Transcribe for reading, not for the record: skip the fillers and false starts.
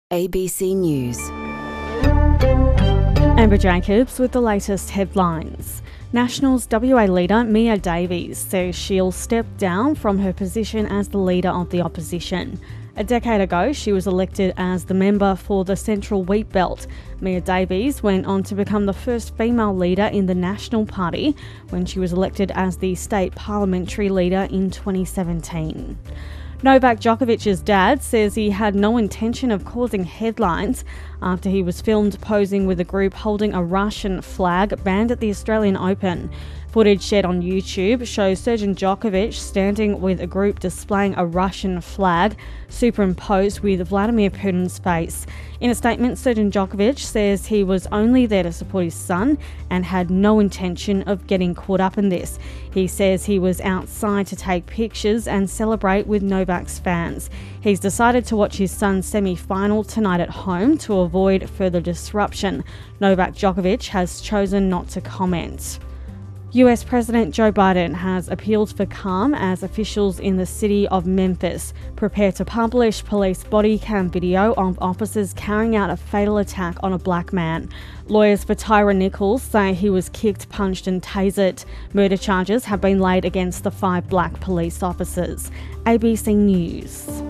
ABC News. Amber Jacobs with the latest headlines. Nationals WA leader Mia Davies says she'll step down from her position as the leader of the opposition. A decade ago, she was elected as the member for the Central Wheat Belt. Mia Davies went on to become the first female leader in the National Party when she was elected as the state parliamentary leader in 2017. Novak Djokovic's dad says he had no intention of causing headlines after he was filmed posing with a group holding a Russian flag banned at the Australian Open. Footage shared on YouTube shows Sergej Djokovic standing with a group displaying a Russian flag superimposed with Vladimir Putin's face. In a statement, Sergej Djokovic says he was only there to support his son and had no intention of getting caught up in this. He says he was outside to take pictures and celebrate with Novak's fans. He's decided to watch his son's semi-final tonight at home to avoid further disruption. Novak Djokovic has chosen not to comment. US President Joe Biden has appealed for calm as officials in the city of Memphis prepare to publish police body cam video of officers carrying out a fatal attack on a black man. Lawyers for Tyre Nichols say he was kicked, punched and tasered. Murder charges have been laid against the 5 black police officers. ABC News.